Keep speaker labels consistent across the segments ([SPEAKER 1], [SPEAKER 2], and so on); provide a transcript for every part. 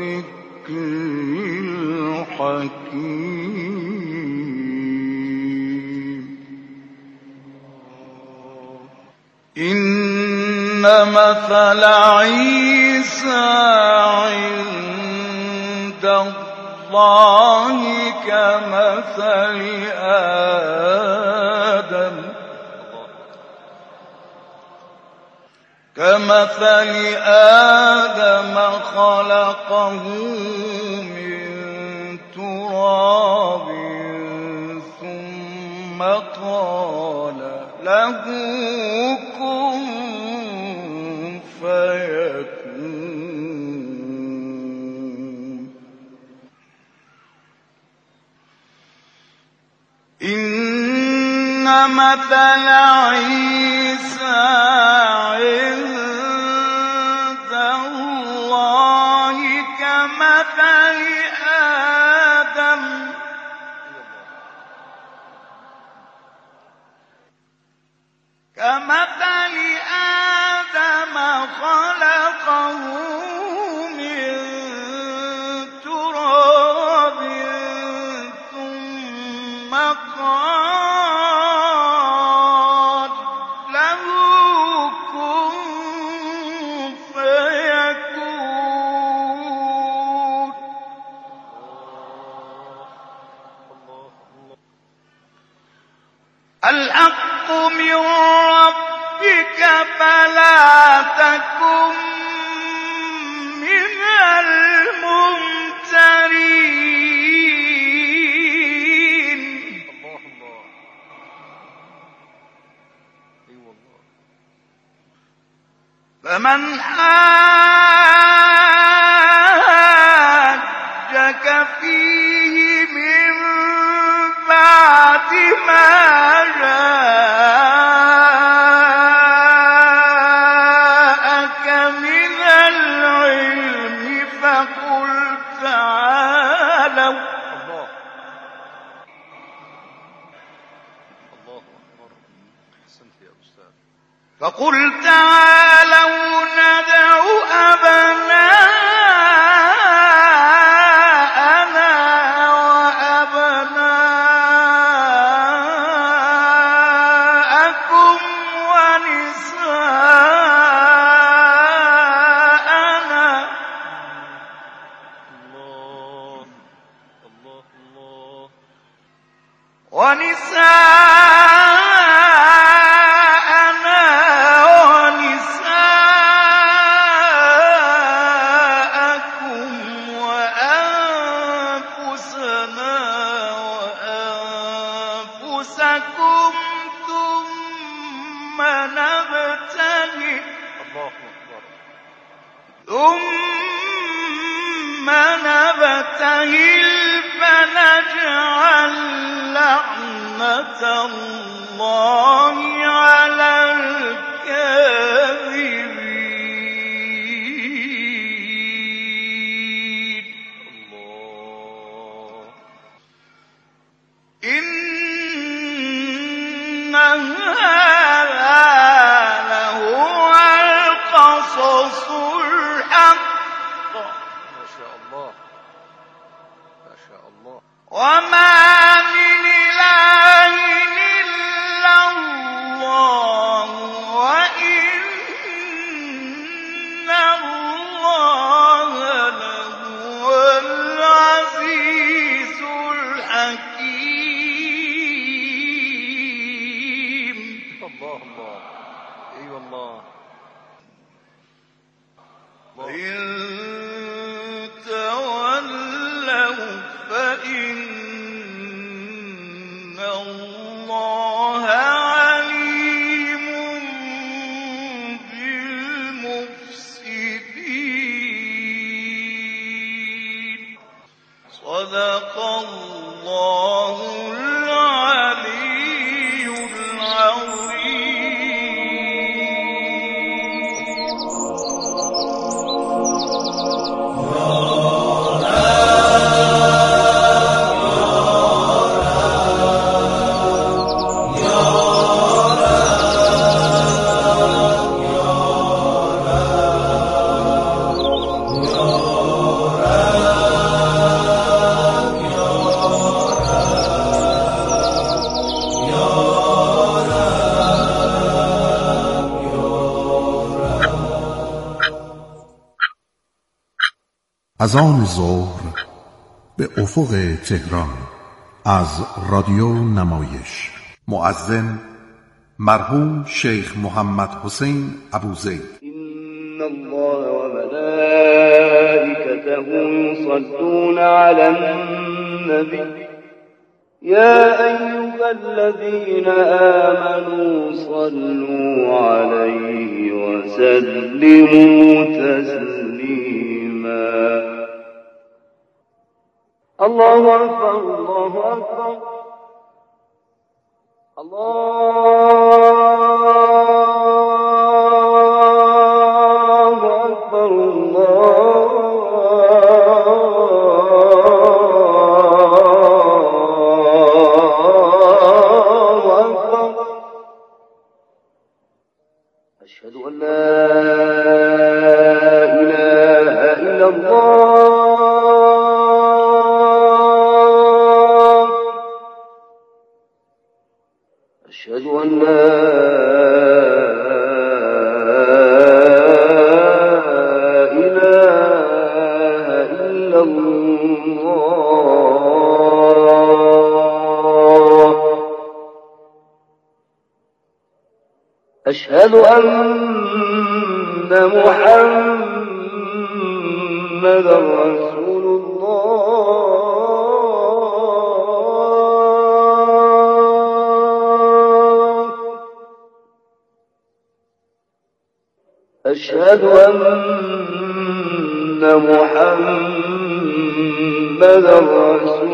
[SPEAKER 1] والذكر الحكيم. إن مثل عيسى عند الله كمثل آدم خلقه من تراب ثم قال له كن فيكون. إن مثل عيسى عند الله كمثل آدم خلقه من تراب ثم قال له كن فيكون. الحق من ربك فلا تكن من الممترين. فمن حاجك فيه من بعد ما جاءك من العلم فقل تعالوا ندع أبناءنا وأبناءكم ونساءنا ونساءكم وأنفسنا وأنفسكم ثم نبتهل فنجعل لعنة الله على الكاذبين. إن هذا لهو القصص الحق.
[SPEAKER 2] ما شاء الله ما شاء الله.
[SPEAKER 1] وما من إله إلا الله وإن الله لهو العزيز الحكيم.
[SPEAKER 2] الله الله. اي والله.
[SPEAKER 1] إن تولوا فإن الله عليم بالمفسدين. صدق الله العلي العظيم.
[SPEAKER 3] از آن ظهر به افق تهران از رادیو نمایش. مؤذن مرحوم شیخ محمد حسین ابوزید.
[SPEAKER 1] إن الله وملائكته يصلون على النبي يا أيها الذين آمنوا صلوا عليه وسلموا تسليما. الله أكبر الله أكبر الله أكبر الله أكبر. أشهد أن لا إله إلا الله. أشهد أن لا إله إلا الله. أشهد أن محمدا رسول الله. أشهد أن محمدا رسول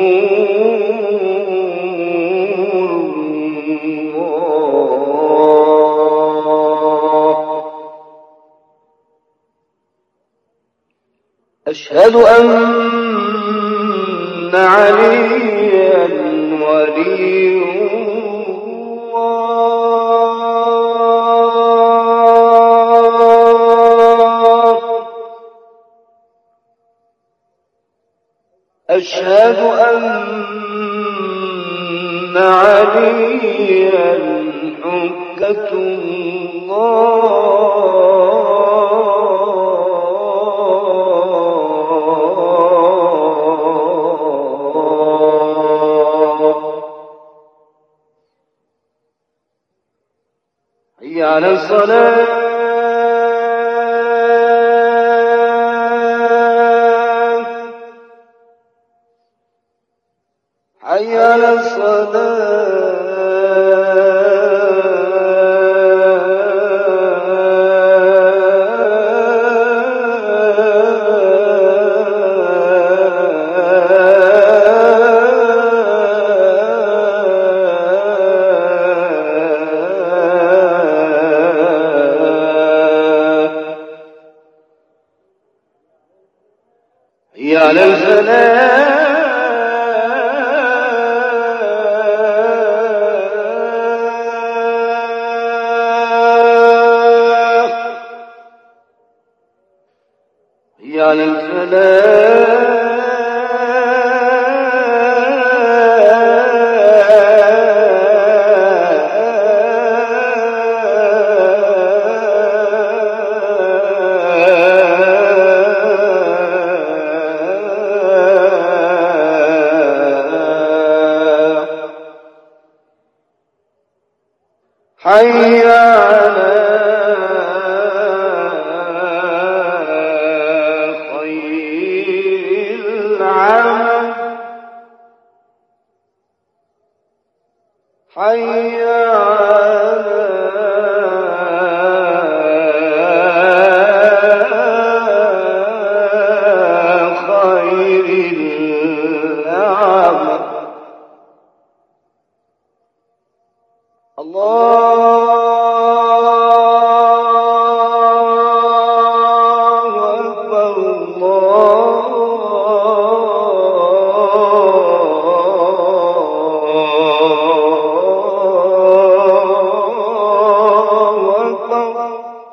[SPEAKER 1] الله. أشهد أن عليا ولي الله. أشهد أن عليا حجة الله. حي على الصلاة. حي على حي على الفلاح. حي على الفلاح. حي على خير العمل. حي على خير العمل. الله أكبر الله أكبر.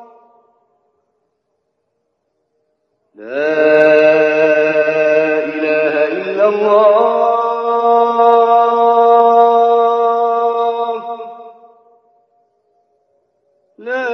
[SPEAKER 1] لا إله إلا الله. لا.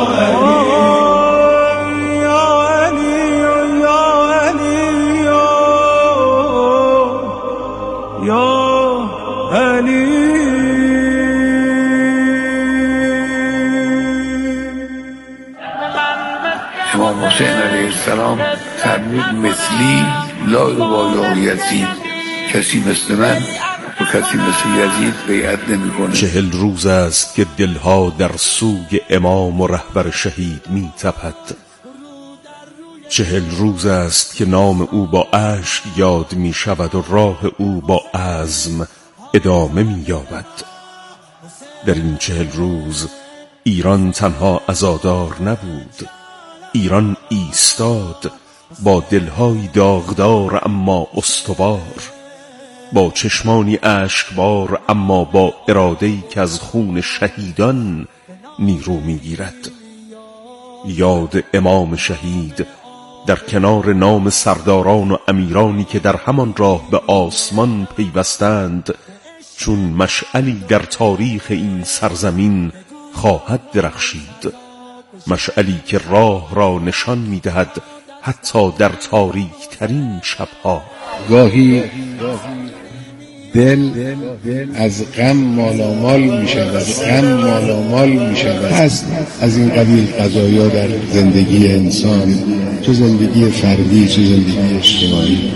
[SPEAKER 4] السلام فرمود مثلی لا یبالی یزید، کسی مثل من و کسی مثل یزید بیعت نمی کنه.
[SPEAKER 3] 40 روز است که دلها در سوی امام و رهبر شهید می تپد. 40 روز است که نام او با اشک یاد می شود و راه او با عزم ادامه می یابد. در این 40 روز ایران تنها عزادار نبود، ایران ایستاد با دلهای داغدار اما استوار، با چشمانی اشکبار اما با اراده‌ای که از خون شهیدان نیرو میگیرد. یاد امام شهید در کنار نام سرداران و امیرانی که در همان راه به آسمان پیوستند چون مشعلی در تاریخ این سرزمین خواهد درخشید، مشعلی که راه را نشان می‌دهد حتی در تاریک ترین شب‌ها.
[SPEAKER 5] گاهی دل از غم مالامال می شود، هست از این قبیل قضایا در زندگی انسان، چه زندگی فردی چه زندگی اجتماعی.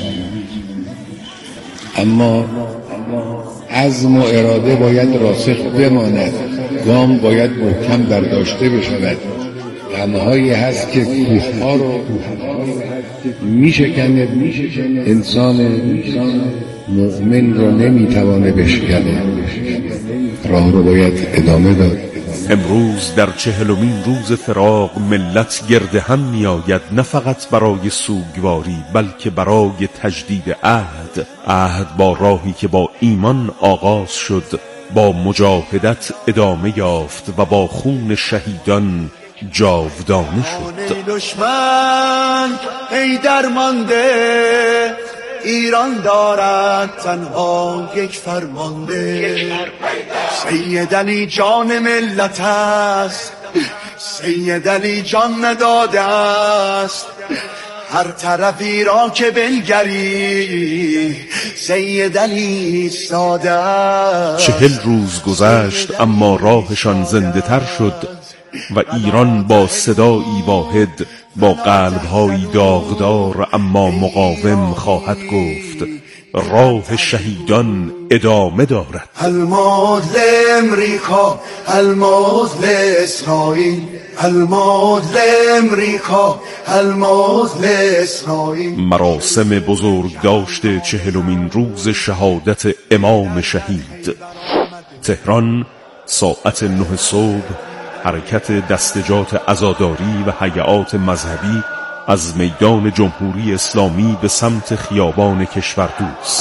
[SPEAKER 5] اما عزم و اراده باید راسخ بماند، گام باید محکم برداشته بشود. غمهایی هست که کوهها رو میشکنه، انسان مؤمن رو نمیتوانه بشکنه. راه رو باید ادامه داد.
[SPEAKER 3] امروز در 40مین روز فراق ملت گرد هم میآید، نه فقط برای سوگواری بلکه برای تجدید عهد با راهی که با ایمان آغاز شد، با مجاهدت ادامه یافت و با خون شهیدان جاودانه شد.
[SPEAKER 6] دشمن ای درمانده، ایران دارد تنها یک فرمانده. سید علی جان ملت است، سید علی جان نداده است. هر طرفی را که بنگری سید علی ساده است.
[SPEAKER 3] 40 روز گذشت اما راهشان زنده تر شد و ایران با صدایی واحد، با قلب‌های داغدار اما مقاوم خواهد گفت راه شهیدان ادامه دارد.
[SPEAKER 6] الموت لامریکا، الموت لاسرائیل، الموت لامریکا، الموت لاسرائیل.
[SPEAKER 3] مراسم بزرگ داشته 40مین روز شهادت امام شهید. تهران ساعت 9 صبح حرکت دستجات عزاداری و هیئات مذهبی از میدان جمهوری اسلامی به سمت خیابان کشوردوست.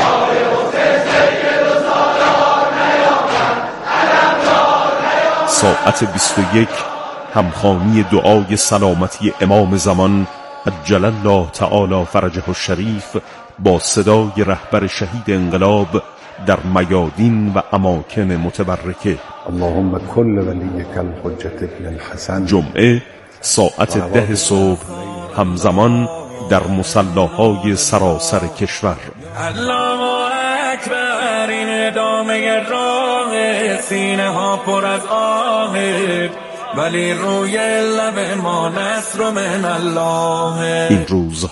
[SPEAKER 3] ساعت 21 همخوانی دعای سلامتی امام زمان عجل الله تعالی فرجه الشریف با صدای رهبر شهید انقلاب در میادین و اماکن متبرکه.
[SPEAKER 5] اللهم کل ولیک الحجة ابن الحسن.
[SPEAKER 3] جمعه ساعت 10 صبح همزمان در مصلاهای سراسر کشور.
[SPEAKER 7] الله اکبر، این ادامه راه، سینه ها پر از آهه، ولی روی لب ما نصر من الله.
[SPEAKER 3] این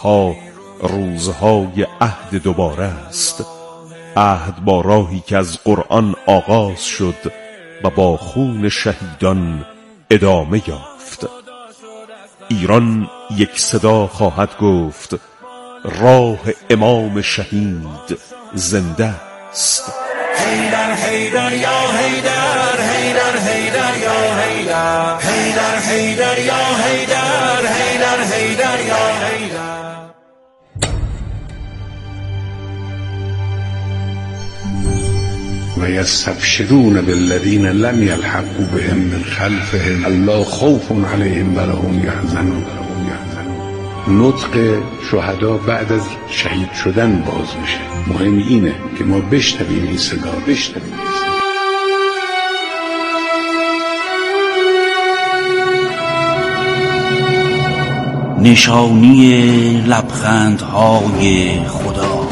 [SPEAKER 3] روزهای عهد دوباره است، عهد با راهی که از قرآن آغاز شد و با خون شهیدان ادامه یافت. ایران یک صدا خواهد گفت راه امام شهید زنده است.
[SPEAKER 7] حیدر حیدر یا حیدر، حیدر حیدر یا حیدر، حیدر حیدر یا حیدر، حیدر حیدر یا حیدر.
[SPEAKER 5] و یستبشرون بالذین لم یلحقوا بهم من خلفهم الا خوف علیهم ولا هم یحزنون. نطق شهدا بعد از شهید شدن باز میشه. مهم اینه که ما بشنویم این صدا، بشنویم.
[SPEAKER 8] نشانی لبخندهای خدا،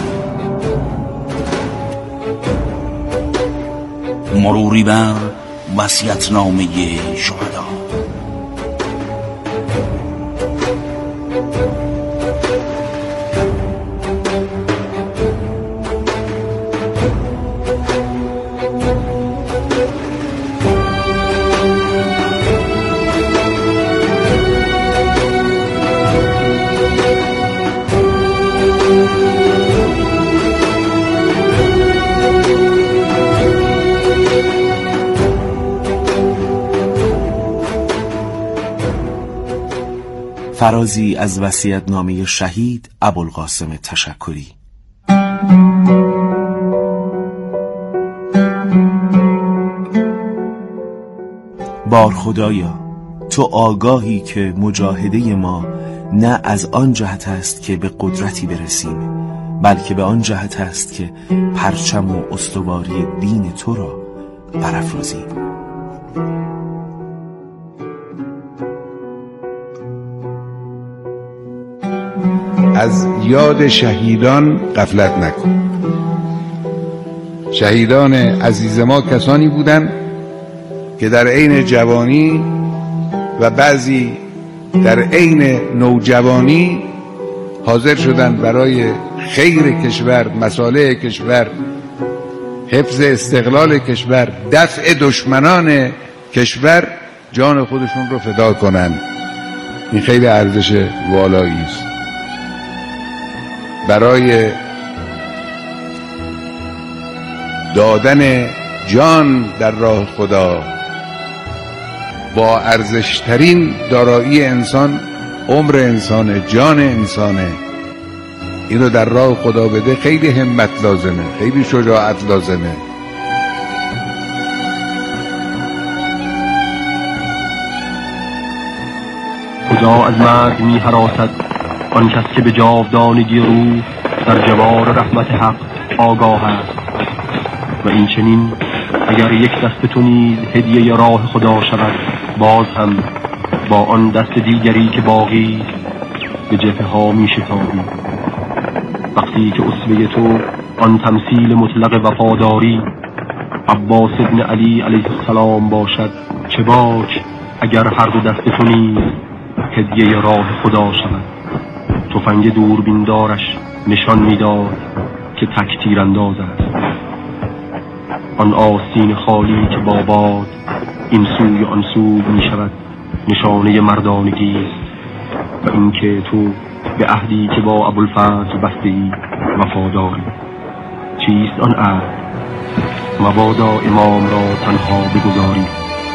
[SPEAKER 8] مروری بر وصیت‌نامه شهدا.
[SPEAKER 9] فرازی از وصیت‌نامه شهید ابوالقاسم تشکری. بار خدایا، تو آگاهی که مجاهده ما نه از آن جهت است که به قدرتی برسیم، بلکه به آن جهت است که پرچم و استواری دین تو را برافرازیم.
[SPEAKER 5] از یاد شهیدان غفلت نکن. شهیدان عزیز ما کسانی بودند که در عین جوانی و بعضی در عین نوجوانی حاضر شدند برای خیر کشور، مصالح کشور، حفظ استقلال کشور، دفع دشمنان کشور جان خودشون رو فدا کنند. این خیلی ارزش والایی است. برای دادن جان در راه خدا با ارزشترین دارایی انسان عمر انسانه، جان انسانه. اینو در راه خدا بده، خیلی همت لازمه، خیلی شجاعت لازمه.
[SPEAKER 10] خدا از مرگ می هراسد آن کس که به جاودانگی روح در جوار رحمت حق آگاه است. و این چنین اگر یک دست تو نیز هدیه راه خدا شود، باز هم با آن دست دیگری که باقی به جبهه ها می شتابی. وقتی که اسوه تو آن تمثیل مطلق وفاداری عباس ابن علی علیه السلام باشد، چه باک اگر هر دو دست تو نیز هدیه راه خدا شود. تفنگ دوربیندارش نشان میداد که تک تیرانداز است. آن آستین خالی که با باد این سوی آن سو می شود نشانه مردانگی است. و اینکه تو به عهدی که با ابوالفضل بسته‌ای وفاداری. چیست آن عهد؟ مبادا امام را تنها بگذاری.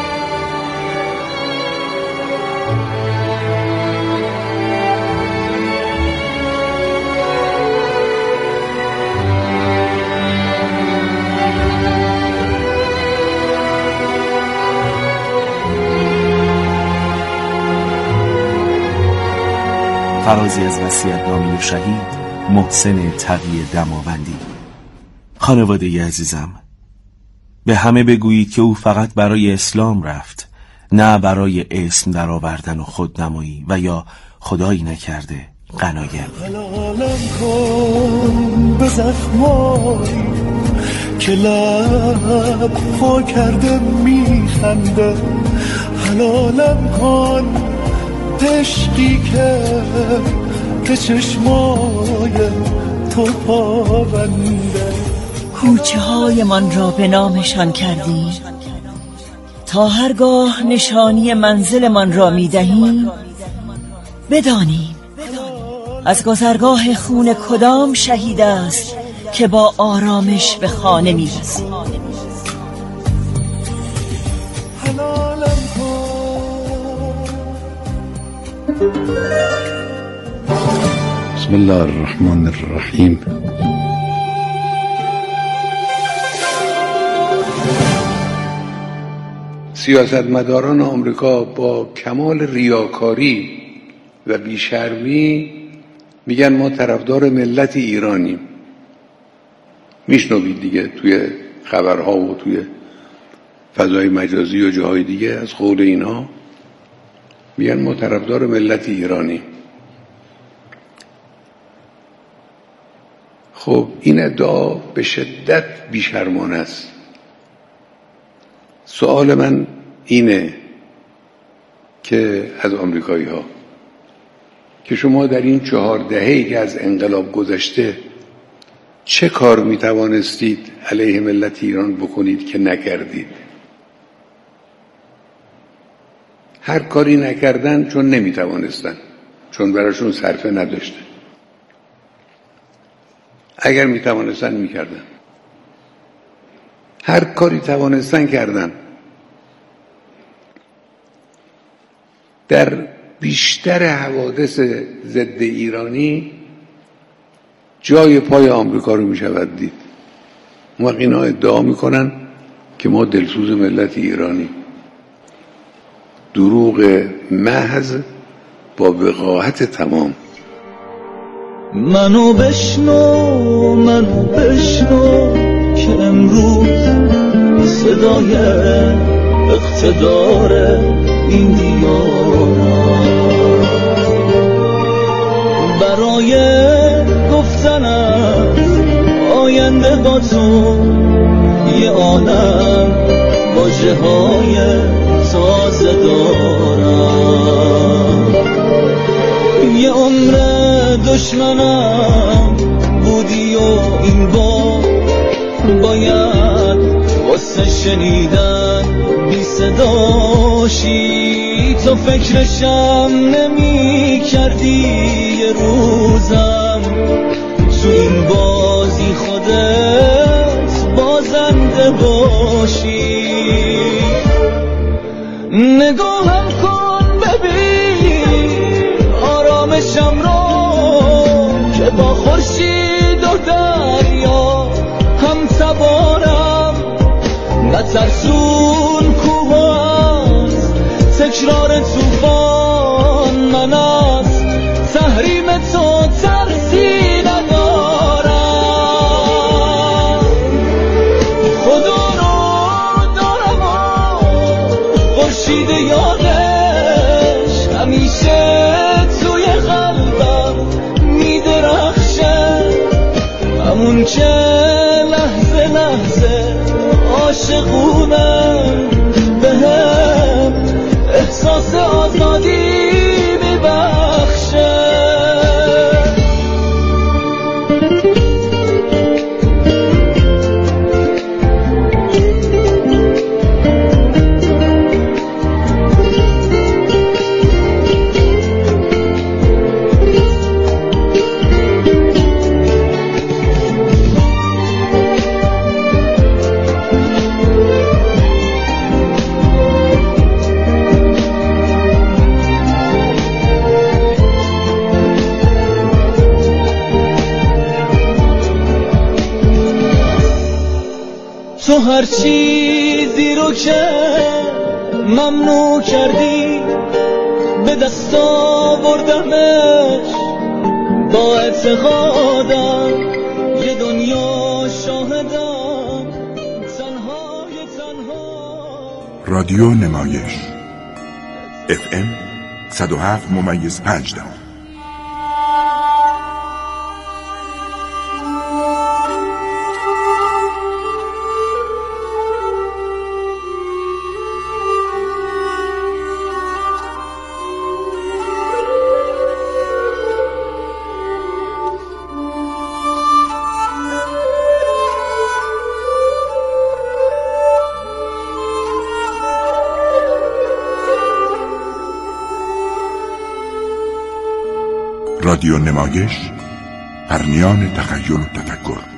[SPEAKER 9] فرازی از وصیت‌نامه شهید محسن تقی دماوندی. خانواده عزیزم، به همه بگویید که او فقط برای اسلام رفت، نه برای اسم در آوردن و خودنمایی و یا خدایی نکرده غنایم.
[SPEAKER 11] حلالم کن به زخمایی که لب پا کرده میخنده، حلالم کن عشقی که چشمای تو پابنده.
[SPEAKER 12] کوچه های من را به نامشان کردیم تا هرگاه نشانی منزل من را میدهیم بدانیم از گذرگاه خون کدام شهید است که با آرامش به خانه میرسیم.
[SPEAKER 5] بسم الله الرحمن الرحیم. سیاستمداران آمریکا با کمال ریاکاری و بیشرمی میگن ما طرفدار ملت ایرانیم. میشنوید دیگه توی خبرها و توی فضای مجازی و جاهای دیگه از قول اینا، میگن ما طرفدار ملت ایرانیم. خب این ادعا به شدت بیشرمانه است. سوال من اینه که از آمریکایی ها که شما در این 4 دهه‌ای که از انقلاب گذشته چه کار می توانستید علیه ملت ایران بکنید که نکردید؟ هر کاری نکردن چون نمی توانستن، چون براشون صرفه نداشته. اگر می توانستن می کردن. هر کاری توانستن کردن. در بیشتر حوادث ضد ایرانی جای پای آمریکا رو می شود دید. اون وقت اینا ادعا میکنن که ما دلسوز ملت ایرانی. دروغ محض با وقاحت تمام.
[SPEAKER 11] منو بشنو که امروز صدای اقتدار این دیار برای گفتن از آینده با تو یه عالم واژه های تازه دارم. یه عمر دشمنم بودی و این بار باید واسه شنیدن بی صداشی. تو فکرشم نمی کردی یه روزم تو این بازی خودت بازنده باشی. نگاهم کن ببین آرامشم رو که با خورشید و دریا هم تبارم. نترسون کوه از تکرار توفان، من از تحریم تو ترسی ندارم. خدا رو دارم و خورشید یادش همیشه توی قلبم میدرخشه. همون که لحظه لحظه عاشقونم بهم احساس آزادی میبخشه. تو هر چیزی رو که ممنوع کردی به دست آوردمش با اعتقادم. یه دنیا شاهدم تنهای تنها.
[SPEAKER 13] رادیو نمایش FM 107.5. رادیو نمایش، پرنیان تخیل و تفکر.